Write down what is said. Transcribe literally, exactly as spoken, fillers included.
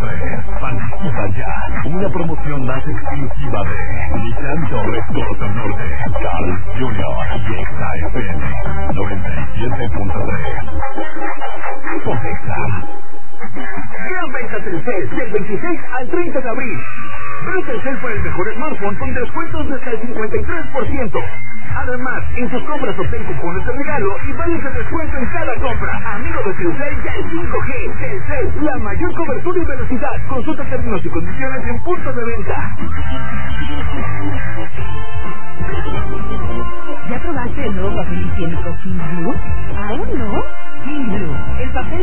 tres. Participa ya. Una promoción más exclusiva de Nissan Torres Costa Norte, Carl Junior y Exa F M noventa y siete punto tres. Cotexa. Gran venta Telcel del veintiséis al treinta de abril. Ven Telcel por el mejor smartphone con descuentos de hasta el cincuenta y tres por ciento. Además, en tus compras obtén cupones de regalo y vales de descuento en cada compra. Amigo de Telcel ya el cinco G. Telcel, la mayor cobertura y velocidad. Consulta términos y condiciones en punto de venta. ¿Ya probaste el nuevo papel higiénico King Blue? ¿Aún no? King Blue, el papel